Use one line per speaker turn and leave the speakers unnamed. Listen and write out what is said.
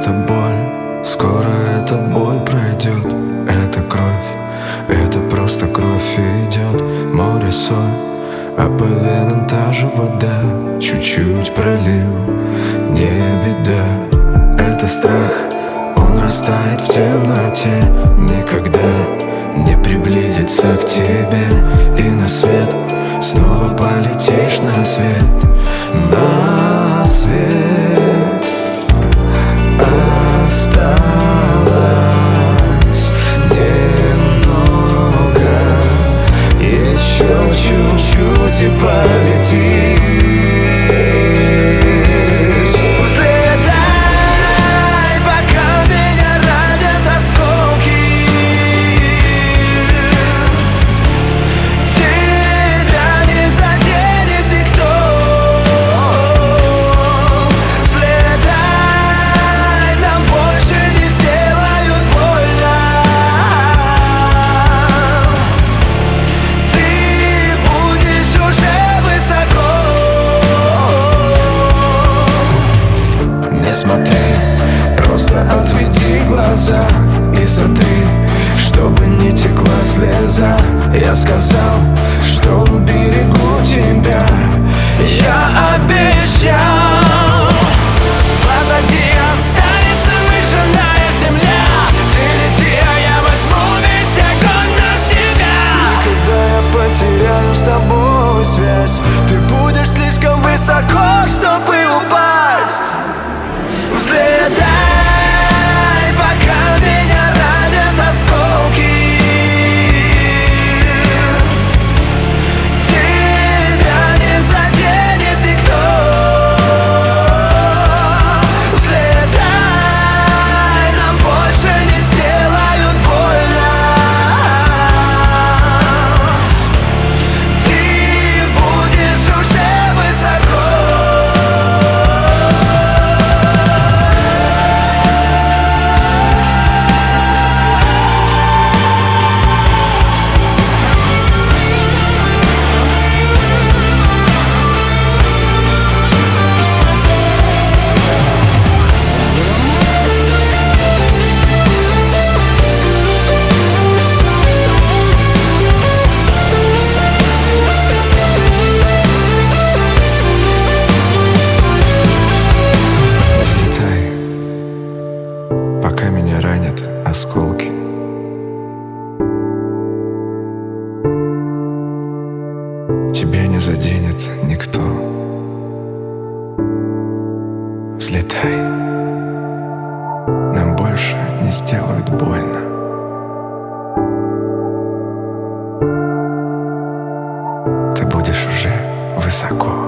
это боль, скоро эта боль пройдет. Это кровь, это просто кровь идет. Море соль, а по венам та же вода. Чуть-чуть пролил, не беда. Это страх, он растает в темноте. Никогда не приблизится к тебе. И на свет снова полетишь на свет. На свет осталось немного. Еще чуть-чуть и полетишь. Смотри, просто отведи глаза и сотри, чтобы не текла слеза. Я сказал, что уберегу тебя. Я обещал. Позади останется выжженная земля. Ты лети, а я возьму весь огонь на себя. И когда я потеряю с тобой связь, ты будешь слишком высоко, чтобы упасть. Взлетай, пока меня ранят осколки. Тебя не заденет никто. Взлетай, нам больше не сделают больно. Ты будешь уже высоко. Пока меня ранят осколки. Тебя не заденет никто. Взлетай, нам больше не сделают больно. Ты будешь уже высоко.